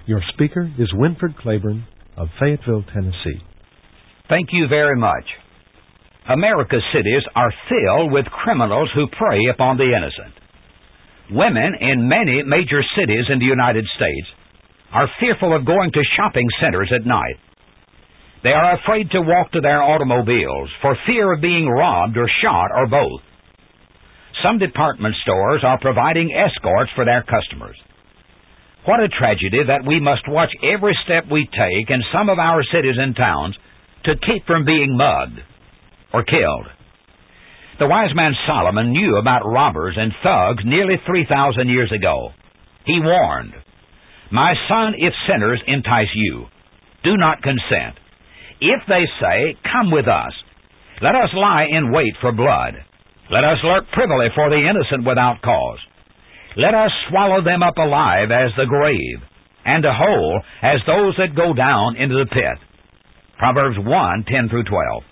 Your speaker is Winford Claiborne of Fayetteville, Tennessee. Thank you very much. America's cities are filled with criminals who prey upon the innocent. Women in many major cities in the United States are fearful of going to shopping centers at night. They are afraid to walk to their automobiles for fear of being robbed or shot or both. Some department stores are providing escorts for their customers. What a tragedy that we must watch every step we take in some of our cities and towns to keep from being mugged or killed. The wise man Solomon knew about robbers and thugs nearly 3,000 years ago. He warned, "My son, if sinners entice you, do not consent. If they say, 'Come with us,' let us lie in wait for blood. Let us lurk privily for the innocent without cause. Let us swallow them up alive as the grave, and whole as those that go down into the pit." Proverbs 1:10-12.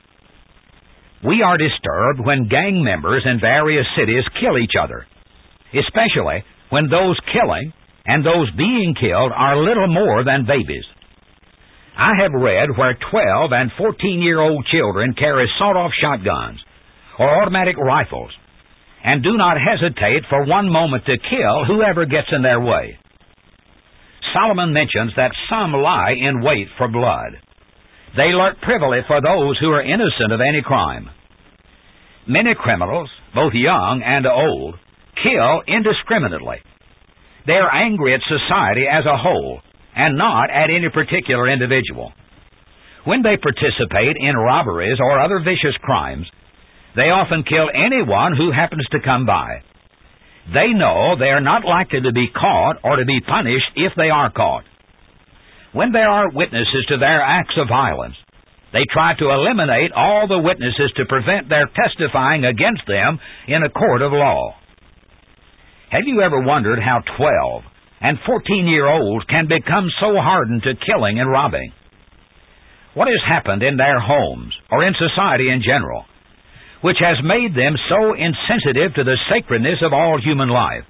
We are disturbed when gang members in various cities kill each other, especially when those killing and those being killed are little more than babies. I have read where 12 and 14-year-old children carry sawed-off shotguns or automatic rifles and do not hesitate for one moment to kill whoever gets in their way. Solomon mentions that some lie in wait for blood. They lurk privily for those who are innocent of any crime. Many criminals, both young and old, kill indiscriminately. They are angry at society as a whole and not at any particular individual. When they participate in robberies or other vicious crimes, they often kill anyone who happens to come by. They know they are not likely to be caught or to be punished if they are caught. When there are witnesses to their acts of violence, they try to eliminate all the witnesses to prevent their testifying against them in a court of law. Have you ever wondered how 12 and 14-year-olds can become so hardened to killing and robbing? What has happened in their homes or in society in general, which has made them so insensitive to the sacredness of all human life?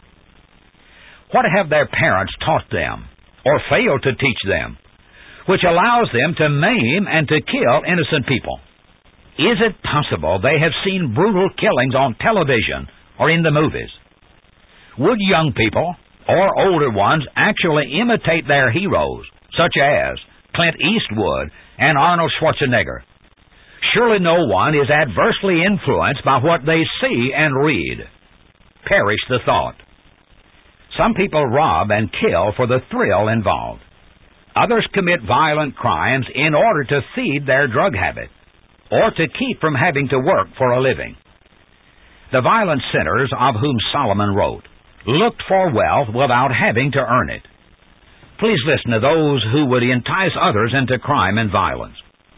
What have their parents taught them or failed to teach them, which allows them to maim and to kill innocent people? Is it possible they have seen brutal killings on television or in the movies? Would young people or older ones actually imitate their heroes, such as Clint Eastwood and Arnold Schwarzenegger? Surely no one is adversely influenced by what they see and read. Perish the thought. Some people rob and kill for the thrill involved. Others commit violent crimes in order to feed their drug habit or to keep from having to work for a living. The violent sinners of whom Solomon wrote looked for wealth without having to earn it. Please listen to those who would entice others into crime and violence.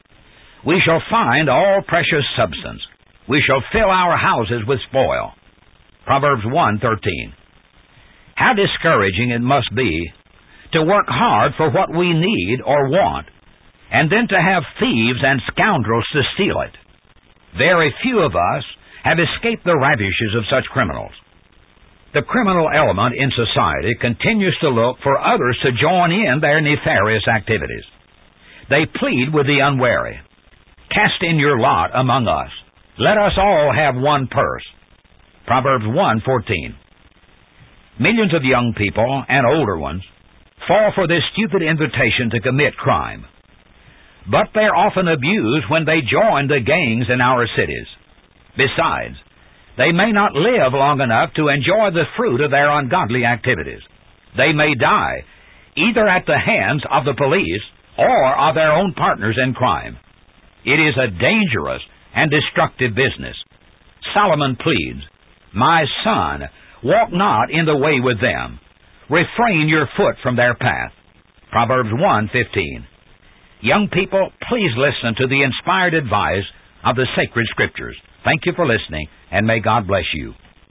We shall find all precious substance. We shall fill our houses with spoil. Proverbs 1:13. How discouraging it must be to work hard for what we need or want, and then to have thieves and scoundrels to steal it. Very few of us have escaped the ravages of such criminals. The criminal element in society continues to look for others to join in their nefarious activities. They plead with the unwary. "Cast in your lot among us. Let us all have one purse." Proverbs 1:14. Millions of young people and older ones fall for this stupid invitation to commit crime. But they're often abused when they join the gangs in our cities. Besides, they may not live long enough to enjoy the fruit of their ungodly activities. They may die either at the hands of the police or of their own partners in crime. It is a dangerous and destructive business. Solomon pleads, "My son, walk not in the way with them. Refrain your foot from their path." Proverbs 1:15. Young people, please listen to the inspired advice of the sacred Scriptures. Thank you for listening, and may God bless you.